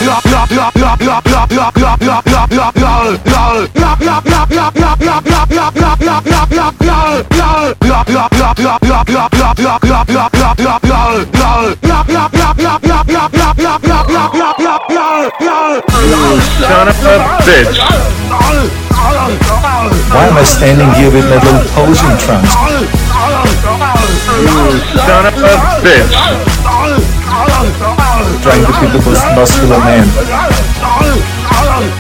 Son of a bitch. Why am I standing here with my little posing trunks? Son of a bitch. Trying to be the most muscular man.